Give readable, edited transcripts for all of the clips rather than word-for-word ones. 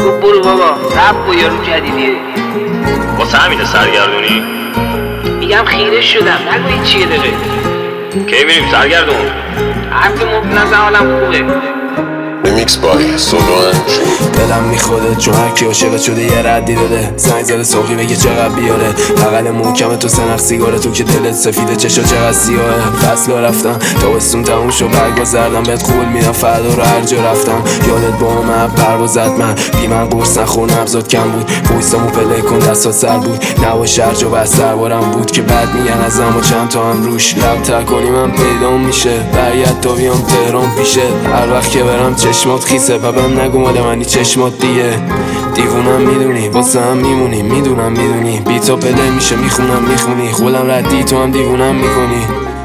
برو بابا رب و یارو جدیدیه. واسه همینه سرگردونی؟ میگم خیره شدم نگو این چیه دقیقه. کی میریم سرگردون؟ هفته مبنزه حالم خوبه. ریمیکس بای سولوان. دلم میخوده چون هرکی عاشقت شده یه ردی داده، زنگ زده صبحی بگه چقدر بیاره، بغل محکم تو سنخ سیگاره، تو که دلت سفیده چشا چقدر سیاهه. فصل رفتم تابستون تموم شد برگا زردم، بهت قول میدم فردا رو هر جا رفتم. یادت با من پرواز زد من بی من قرص نخور نبضات کم بود، پویستامو پله کن دستات سر بود، نباش هر جا بس سربارم بود که بعد میگن ازم و چند تا هم روش لب تر کنی من پیدام میشه، برگرد تا بیام تهران پیشه، هر وقت که برم چشمات خیسه ببم نگو مال منی چشمات دیگه، دیوونم میدونی واسه هم میمونی، میدونم میدونی بی تو پله میشه میخونم میخونی، خودم ردی تو هم دیوونم میکنی.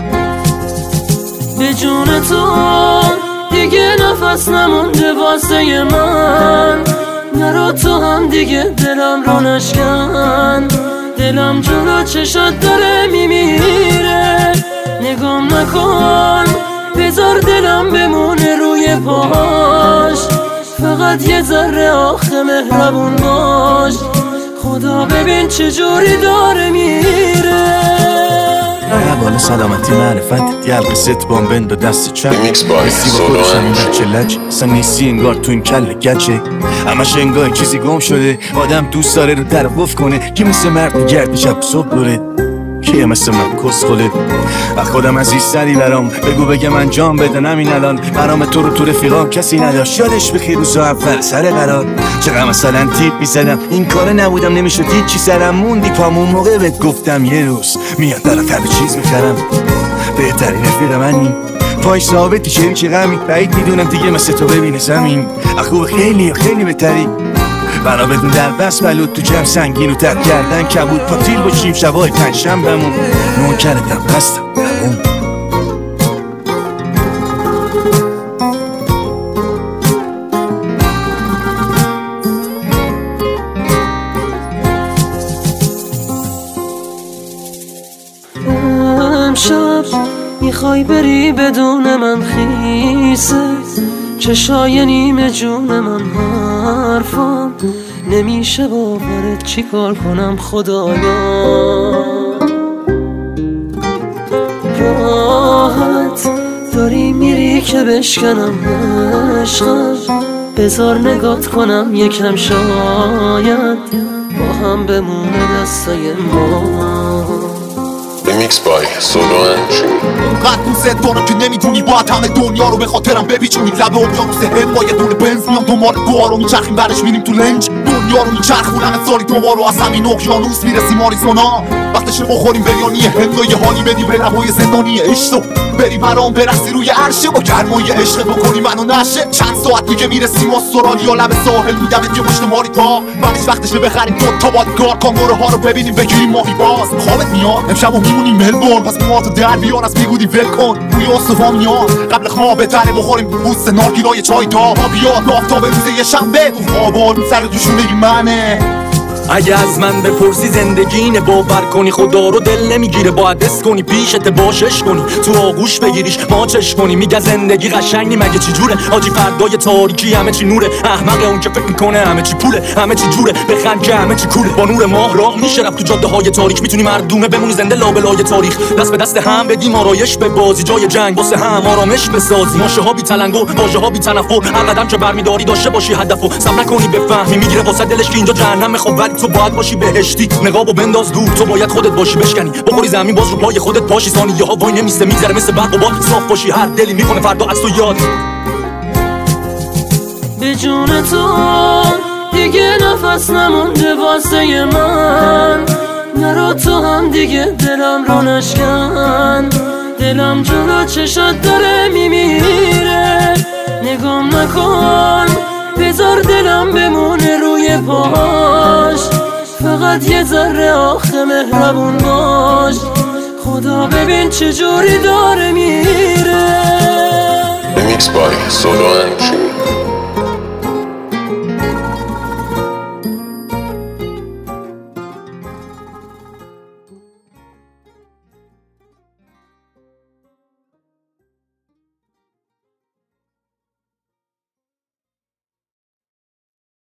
به جون تو دیگه نفس نمونده واسه من، نرو تو هم دیگه دلم رو نشکن، دلم جلو چشات داره میمیره، نگام نکن بذار دلم بمونه روی پاش، فقط یه ذره آخه مهربون باش، خدا ببین چجوری داره میره. بالا سلامتی معرفت یلق ست بامبند و دست چپ ریمیکس بای سولوان. بچه لج اصلا نیستی انگار تو این کل گچه، همش انگار چیزی گم شده، آدم دوست داره رو در وف کنه، که مثل مرد میگردی شب صبح دوره، کیه مثل من کس خودت و خودم عزیزتری برام، بگو بگم انجام بده همین الان، برام تو رو تو رفیقام کسی نداشت، یادش بخیر روزا اول سر قرار، چقدر مثلا تیپ میزدم این کار نبودم نمیشد هیچی سرم موندی پامون موقع بهت گفتم یه روز میاد برات همه چیز میخرم، بهترین رفیق منی پای ثابتی چه چه غمی، بعید میدونم دیگه مثل تو ببینه زمین، اخو خیلی خیلی بهتری، برا بدون در بس بلود تو جمع سنگین و تر کردن کبود، پاتیل باشیم شبای پنجشنبه‌مون، نوکرتم بستم تموم. امشب میخوای بری بدون من خیسه، چشای نیمه جون من حرفم نمیشه باورت، چی کار کنم خدایا، راحت داری میری که بشکنم عشقم، بذار نگات کنم یکم شاید با هم بمونه دستای ما. ریمیکس بای سولوان. قد دوست دارم که نمیدونی باید همه دنیا رو به خاطرم بپیچونی، لب اقیانوس هند با یه دونه بنز میام دنبال گوها رو میچرخیم برش میریم تو لنج، دنیا رو میچرخونم سالی دوبار رو از همین اقیانوس میرسیم آریزونا، وقتشه بخوریم بریانی هند و یه حالی بدی به لبای زندانی عشق، بری برام برسی روی عرشه با گرمای عشق بکنی منو نشه، چند ساعت دیگه میرسیم استرالیا لب ساحل، میدمت یه پشت ماری تا بعدش وقتشه بخریم دوتا بادگار، کانگوره ها رو ببینیم بگیریم ماهی باز، خوابت میاد امشب میمونیم ملبورن، پس موهاتو در بیار از بیگودی ول کن روی استوا میاد، قبل خواب تره بخوریم بوست نارگیلای چای تا بیاد آفتاب روز یه شنبه، تو خواب سر دوشونه منه. اگه از من بپرسی زندگی اینه، باور کنی خدا رو دل نمیگیره، باید حس کنی پیشت باشش کنی، تو آغوش بگیریش ماچش کنی، میگه زندگی قشنگی مگه چی جوره، آجی فردای تاریکی همه چی نوره، احمق اون که فکر میکنه همه چی پوله، همه چی جوره بخند که همه چی کوله، با نور ماه راه میشه رفت تو جاده های تاریک، میتونی مردونه بمونی زنده لابلای تاریخ، دست به دست هم بدیم آرایش به بازی، جای جنگ واسه هم آرامش بسازی، ماشه ها بی تلنگر واژه ها بی تنفر، هر قدم که برمیداری داشته باشی هدفو، صبر نکنی بفهمی میگیره واسه دلش که اینجا جهنم، خب ولی تو باید باشی بهشتی، نقابو بنداز دور، تو باید خودت باشی بشکنی، بخوری زمین باز رو پای خودت پاشی، ثانیه ها وای نمیسته میگذره مثل برق و باد، صاف باشی هر دلی میکنه فردا از تو یاد. به جون تو دیگه نفس نمونده واسه من، نرو تو هم دیگه دلم رو نشکن، دلم جلو چشات داره میمیره، نگام نکن بذار دلم بمونه روی پاش، فقط یه ذره آخه مهربون باش، خدا ببین چجوری داره میره. ریمیکس بای سولوان.